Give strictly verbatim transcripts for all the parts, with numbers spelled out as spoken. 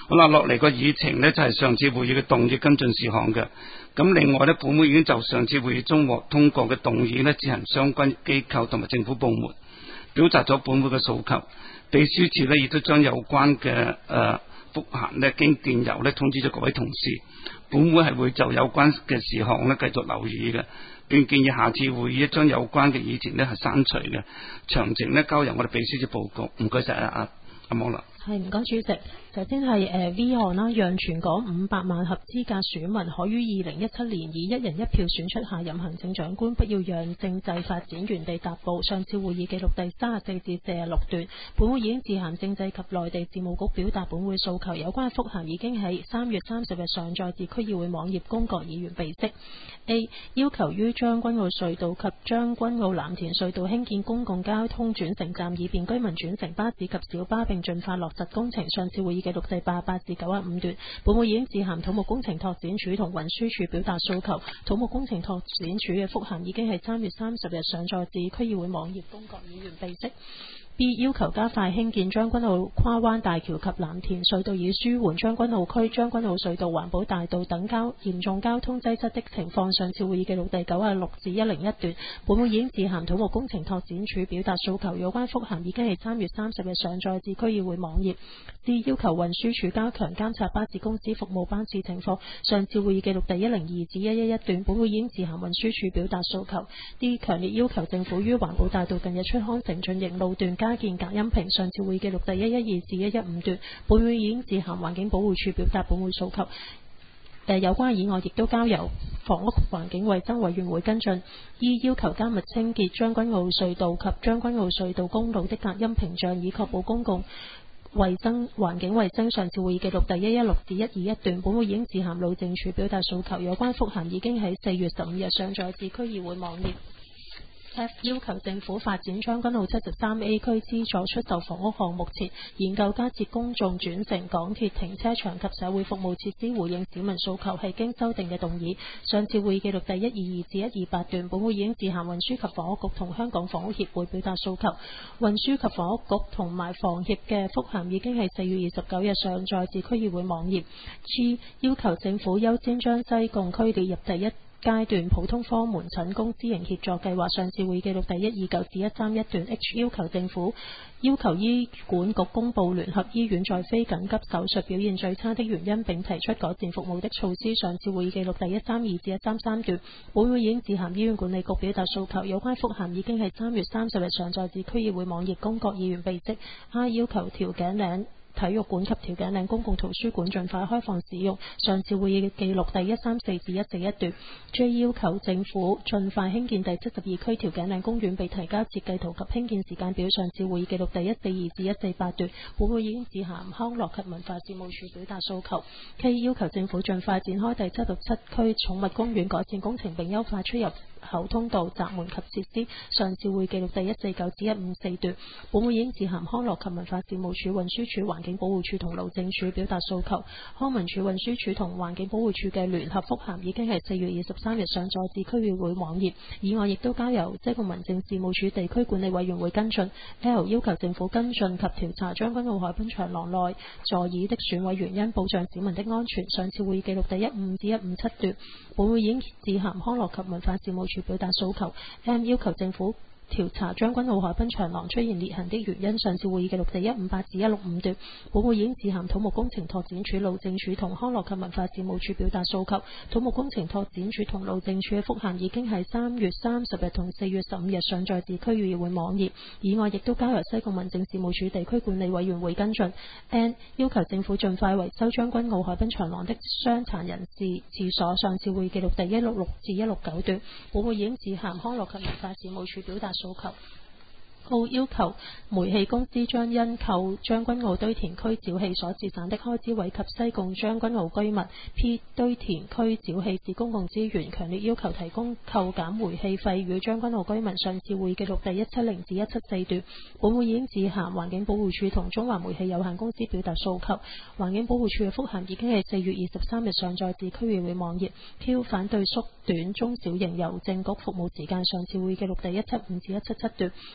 好啦，落嚟個議程呢，就係上次會議嘅動議跟進事項嘅。咁另外呢，本會已經就上次會議中獲通過嘅動議呢，指行相關機構同埋政府部門表達咗本會嘅訴求。秘書處呢，亦都將有關嘅誒覆函呢，經電郵呢通知咗各位同事。本會係會就有關嘅事項呢繼續留意嘅，並建議下次會議將有關嘅議程呢係刪除嘅。詳情呢，交由我哋秘書處報告。唔該晒啊，阿阿網啦。 係唔該主席，首先係誒 V 項啦，讓全港五百萬合資格選民可於二零一七年以一人一票選出下任行政長官，不要讓政制發展原地踏步。上次會議記錄第三十四至四十六段，本會已經致函政制及內地事務局表達本會訴求，有關覆函已經喺三月三十日上載至區議會網頁，供各議員備悉。A 要求於將軍澳隧道及將軍澳藍田隧道興建公共交通轉乘站，以便居民轉乘巴士及小巴，並盡快落實工程。上次會議記錄第八十八至九十五段，本會已經致函土木工程拓展署同運輸署表達訴求，土木工程拓展署嘅覆函已經係三月三十日上載至區議會網頁，供各議員備悉。B 要求加快興建將軍澳跨灣大橋及藍田隧道，以舒緩將軍澳區將軍澳隧道、環保大道等交嚴重交通擠塞的情況。上次會議記錄第九十六至一零一段，本會已經致函土木工程拓展署表達訴求，有關覆函已經係三月三十日上載至區議會網頁。D 要求運輸署加強監察巴士公司服務班次情況。上次會議記錄第一零二至一一一段，本會已經致函運輸署表達訴求。D 強烈要求政府於環保大道近日出康城進營路段加建隔音屏。上次會議記錄第一一二至一一五段，本會已經致函環境保護署表達本會訴求。誒，有關議案亦都交由房屋環境衛生委員會跟進。E 要求加密清潔將軍澳隧道及將軍澳隧道公路的隔音屏障，以確保公共衛生環境衛生。上次會議記錄第一一六至一二一段，本會已經致函路政署表達訴求，有關覆函已經喺四月十五日上載至區議會網頁。F 要求政府發展將軍澳七十三 A 區資助出售房屋項目前，研究加設公眾轉乘港鐵停車場及社會服務設施，回應市民訴求，係經修訂嘅動議。上次會議記錄第一二二至一二八段，本會已經致函運輸及房屋局同香港房屋協會表達訴求。運輸及房屋局同埋房協嘅覆函已經係四月二十九日上載至區議會網頁。G 要求政府優先將西貢區列入第一階段普通科門診公私營協作計劃。上次會議記錄第一二九至一三一段。H 要求政府要求醫管局公布聯合醫院在非緊急手術表現最差的原因，並提出改善服務的措施。上次會議記錄第一三二至一三三段。本會已經致函醫院管理局表達訴求，有關覆函已經係三月三十日上載至區議會網頁，供各議員備悉。I 要求調景嶺體育館及調景嶺公共圖書館盡快開放使用。上次會議記錄第一三四至一四一段。J 要求政府盡快興建第七十二區調景嶺公園，被提交設計圖及興建時間表。上次會議記錄第一四二至一四八段。本會已經致函康樂及文化事務署表達訴求。K 要求政府盡快展開第七十七區寵物公園改善工程，並優化出入口通道、閘門及設施。上次會議記錄第一四九至一五四段。本會已經致函康樂及文化事務署、運輸署、環境保護署同路政署表達訴求。康文署、運輸署同環境保護署嘅聯合覆函已經係四月二十三日上載至區議會網頁。議案亦都交由西貢民政事務處地區管理委員會跟進。L 要求政府跟進及調查將軍澳海濱長廊內座椅的損毀原因，保障市民的安全。上次會議記錄第一五至一五七段。本會已經致函康樂及文化事務署表達訴求。M 要求政府調查將軍澳海濱長廊出現裂痕的原因。上次會議記錄第一五八至一六五段。本會已經致函土木工程拓展署、路政署同康樂及文化事務署表達訴求。土木工程拓展署同路政署嘅覆函已經喺三月三十日同四月十五日上載至區議會網頁。議案亦都交由西貢民政事務處地區管理委員會跟進。N 要求政府盡快維修將軍澳海濱長廊的傷殘人士廁所。上次會議記錄第一六六至一六九段。本會已經致函康樂及文化事務署表達訴求。O 要求煤氣公司將因扣將軍澳堆填區沼氣所節省的開支惠及西貢將軍澳居民。P 堆填區沼氣是公共資源，強烈要求提供扣減煤氣費予將軍澳居民。上次會議記錄第一七零至一七四段。本會已經致函環境保護署同中華煤氣有限公司表達訴求。環境保護署嘅覆函已經係四月二十三日上載至區議會網頁。Q 反對縮短中小型郵政局服務時間。上次會議記錄第一七五至一七七段。本會已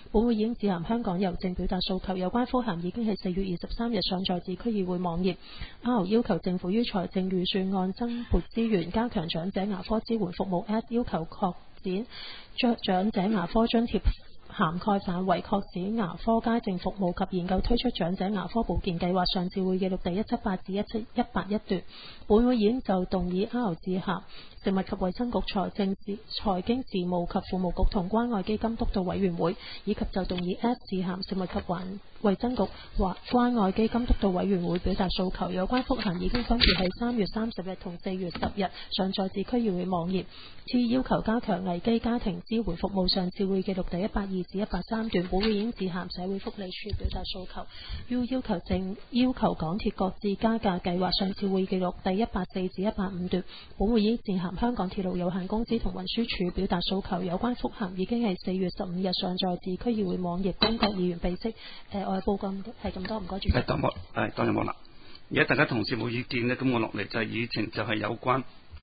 已經致函香港郵政表達訴求，有關覆函已經係四月二十三日上載至區議會網頁。R 要求政府於財政預算案增撥資源，加強長者牙科支援服務。S 要求擴展長長者牙科津貼涵蓋範圍，擴展牙科街症服務及研究推出長者牙科保健計劃。上次會記錄第一七八至一七一八一段。本會已經就動議 R 致函食物及衛生局、財政事、財經事務及庫務局同關愛基金督導委員會，以及就動議 S 致函食物及環衛生局或關愛基金督導委員會表達訴求。有關覆函已經分別喺三月三十日同四月十日上載至區議會網頁。T 要求加強危機家庭支援服務。上次會記錄第一百二至一百三段。本會已經致函社會福利署表達訴求。U 要求政要求港鐵擱置加價計劃。上次會記錄第一百四至一百五段。本會已經致函香港鐵路有限公司同運輸署表達訴求。有關覆函已經係四月十五日上載至區議會網頁，供各議員備悉。誒、呃，我嘅報告係咁多，唔該主席。 係，多謝，係多謝莫啦。而家大家同事冇意見呢，咁我落嚟就係議程，就係有關